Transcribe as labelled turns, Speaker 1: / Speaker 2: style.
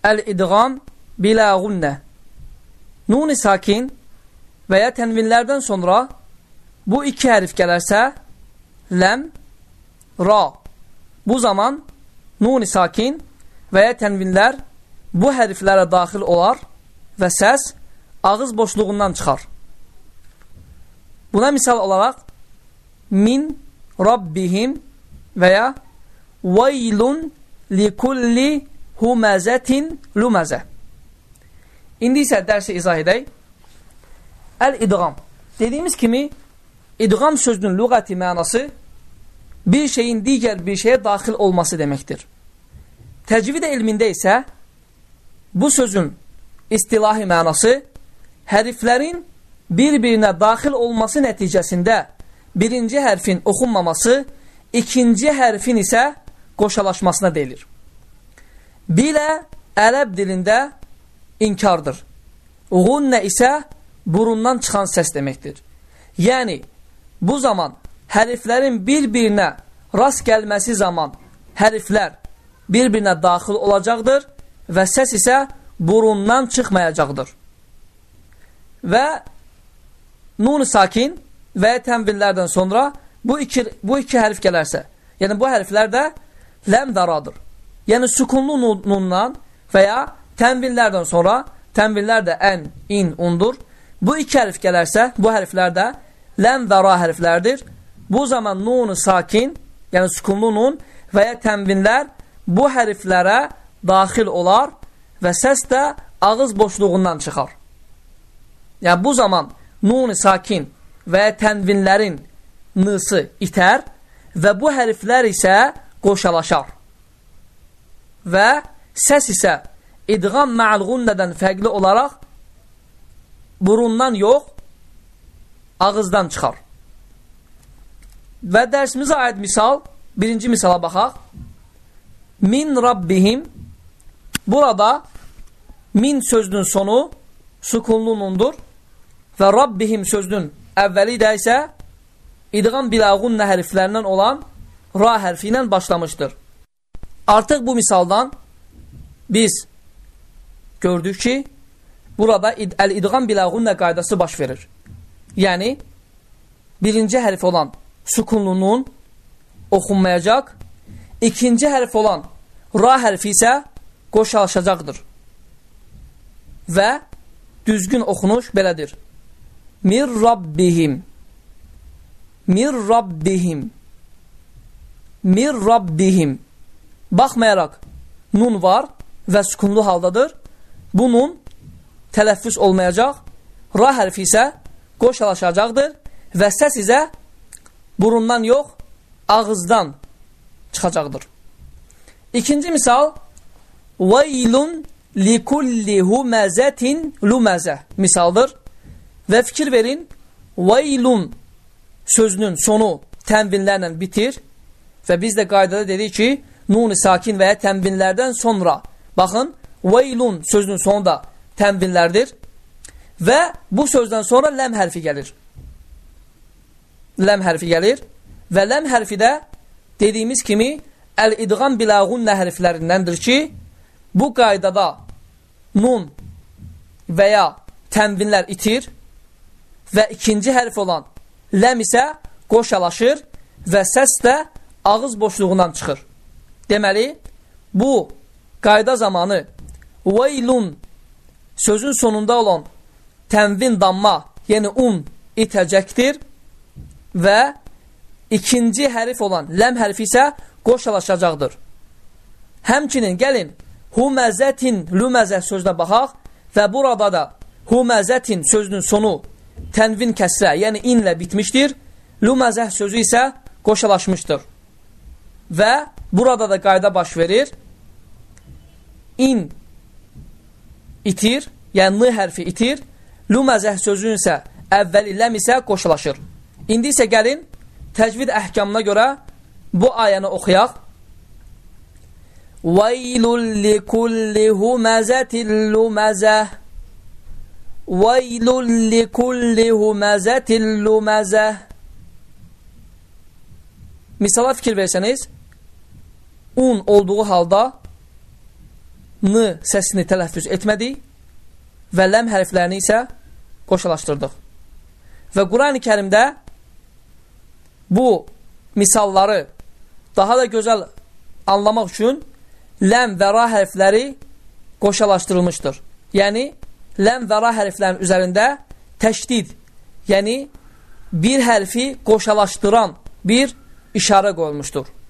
Speaker 1: Əl-idğam bilə gunnə. Nun-i sakin və ya tənvinlərdən sonra bu iki hərf gələrsə, ləm, ra. Bu zaman nun-i sakin və ya tənvinlər bu hərflərə daxil olar və səs ağız boşluğundan çıxar. Buna misal olaraq min rabbihim və ya vaylun likulli huməzətin luməzə. İndi isə dərsi izah edək. Əl-idğam. Dediyimiz kimi, idğam sözünün lüğəti mənası bir şeyin digər bir şeye daxil olması deməkdir. Təcvid elmində isə bu sözün istilahi mənası hərflərin bir-birinə daxil olması nəticəsində birinci hərfin oxunmaması, ikinci hərfin isə qoşalaşmasına deyilir. Bilə ərəb dilində inkardır. Gunnə isə burundan çıxan səs deməkdir. Yəni, bu zaman hərflərin bir-birinə rast gəlməsi zaman hərflər bir-birinə daxil olacaqdır və səs isə burundan çıxmayacaqdır. Və nun-i sakin və tənvinlərdən sonra bu iki hərf gələrsə, yəni bu hərflər də ləm və radır. Yəni sükunlu nundan və ya tənvinlərdən sonra, tənvinlər də ən, in, undur. Bu iki hərf gələrsə, bu hərflər də ləm və ra hərflərdir. Bu zaman nun-i sakin, yəni sükunlu nun və ya tənvinlər bu hərflərə daxil olar və səs də ağız boşluğundan çıxar. Yəni bu zaman nun-i sakin və ya tənvinlərin n-sı itər və bu hərflər isə qoşalaşar. Və səs isə idğam ma'al gunnədən fərqli olaraq burundan yox, ağızdan çıxar. Və dərsimizə aid misal, birinci misala baxaq. Min rabbihim. Burada min sözünün sonu sükunlu nundur və rabbihim sözünün əvvəli də isə idğam bilə gunnə hərflərindən olan ra hərfi ilə başlamışdır. Artıq bu misaldan biz gördük ki, burada əl-idğam bilə gunnə qaydası baş verir. Yəni, birinci hərf olan sükunlu nun oxunmayacaq, ikinci hərf olan ra hərfi isə qoşalaşacaqdır. Və düzgün oxunuş belədir. Mir rabbihim. Mir rabbihim. Mir rabbihim. Baxmayaraq nun var və sükunlu haldadır. Bu nun tələffüz olmayacaq. Ra hərfi isə qoşalaşacaqdır və səs isə burundan yox, ağızdan çıxacaqdır. İkinci misal vaylun likulli huməzətin luməzə misaldır. Və fikir verin, vaylun sözünün sonu tənvinlərlə bitir və biz də qaydada dedik ki, nun-i sakin və ya tənvinlərdən sonra, baxın, vaylun sözünün sonu da tənvinlərdir və bu sözdən sonra ləm hərfi gəlir. Ləm hərfi gəlir və ləm hərfi də dediyimiz kimi əl-idğam bilə gunnə hərflərindəndir ki, bu qaydada nun və ya tənvinlər itir və ikinci hərf olan ləm isə qoşalaşır və səs də ağız boşluğundan çıxır. Deməli, bu qayda zamanı vaylun sözün sonunda olan tənvin damma, yəni un itəcəkdir və ikinci hərf olan ləm hərfi isə qoşalaşacaqdır. Həmçinin gəlin huməzətin luməzə sözünə baxaq və burada da huməzətin sözünün sonu tənvin kəsrə, yəni inlə bitmişdir. Luməzə sözü isə qoşalaşmışdır. Və burada da qayda baş verir. İn itir, yəni n hərfi itir. Luməzə sözünün isə əvvəli ləm isə qoşalaşır. İndi isə gəlin təcvid əhkamına görə bu ayəni oxuyaq. Vaylul likulli huməzətin luməzə. Vaylul likulli huməzətin luməzə. Misala fikir versəniz, un olduğu halda n səsini tələffüz etmədik və ləm hərflərini isə qoşalaşdırdıq. Və Qurani Kərimdə bu misalları daha da gözəl anlamaq üçün ləm və ra hərfləri qoşalaşdırılmışdır. Yəni, ləm və ra hərflərin üzərində təşdid, yəni bir hərfi qoşalaşdıran bir işarə qoyulmuşdur.